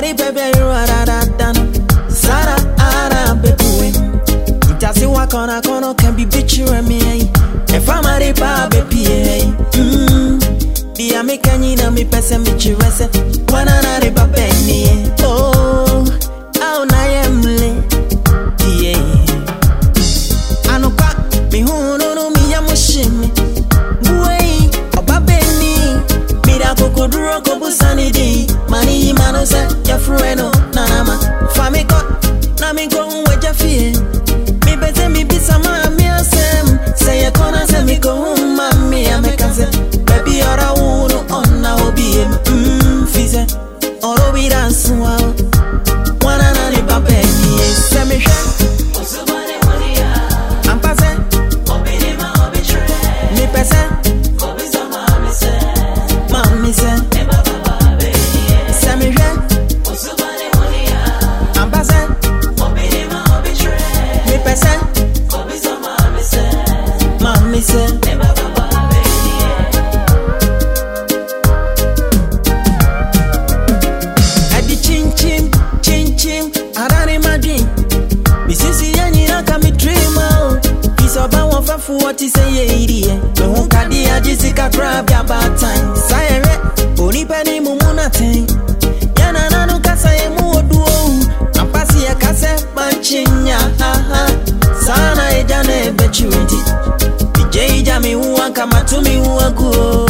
Money baby you are Sara ara baby. Itasi wa kona can be bitch you and me. If I'm a riba baby. Dia me kanyina mi pese mi chiwese. Wana na riba penny. Oh, na yemle. Yeah. Anuka mi hunu no mi yamushimi. Buei obabeni. Mira kokoduro kobusani di. Mani manose ya frueno nanama. Famiko na mi go weja fie. Mi beze mi bisa mami asem. Say ya kona se mi go mami amekase. Baby ora uno onna obi fize. Oro bi dance wa. Wana na ni babeni se mi hwe. Osubane monia. Ampase. Obini ma obitre. Mi pese. Obizo mami se. Mami se. Eba baba beni se mi hwe. Osubane monia. Ampase. Obini ma obitre. Mi pese. Obizo mami se. Mami se. Eba baba beni. Adi chin chin. Arani madin. Misisi yani naka mi dream out. Isoba wafafu wati se ye idiye. No kadi ajisika crab ya bad time. Sayere onipeni mumuna ting. Yana nanu kasa ye muoduo. Ampasi ya kase manchinya. Sana ejane bechuiti. DJ jami huwa kama tumi huwa kuo.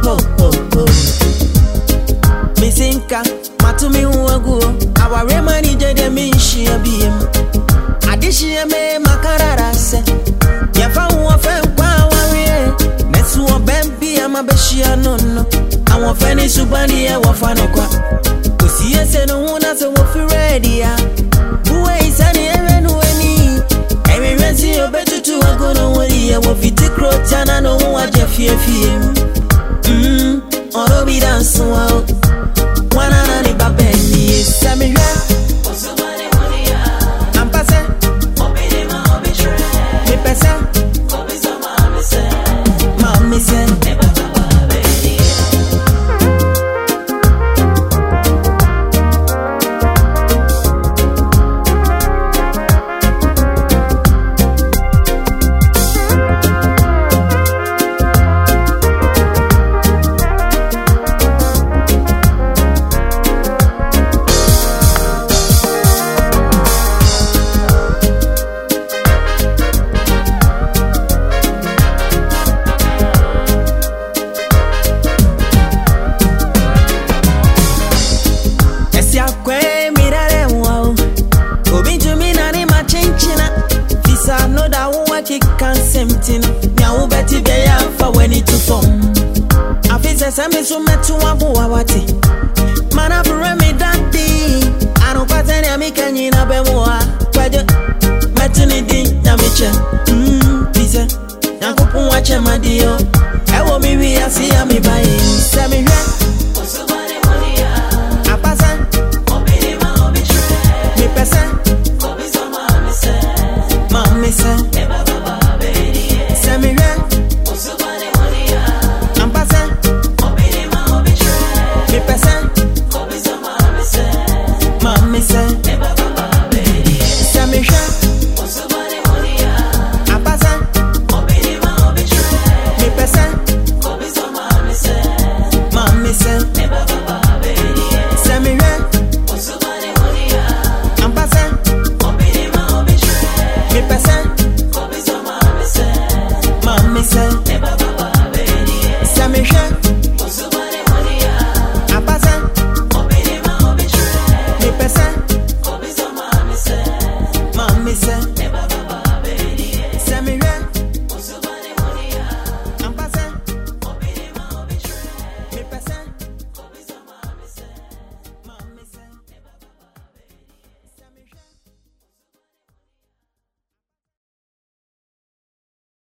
Misinka matumi huwa guo. Aware mani jede minshi ya biem. Adishi ya me makarara se. Yafa huwa fe kwa wawie. Nesu wa bembi ya mabeshi ya nono. Awa feni subani ya wafano kwa. Kusiye se no huna se wofi ready ya. Buwe isani ewe nuweni. Ewe rensi yo betutu wa gono wali ya. Wafiti krotana no huwa jefie fie. Oro bi dance wa. Wana na ni babeni se mi hwe. Osubane monia. Ampase. Obini ma obitre. Mi pese. Obizo mami se. Mami se. Eba baba beni. Semi sumetu wabu wawati. Mana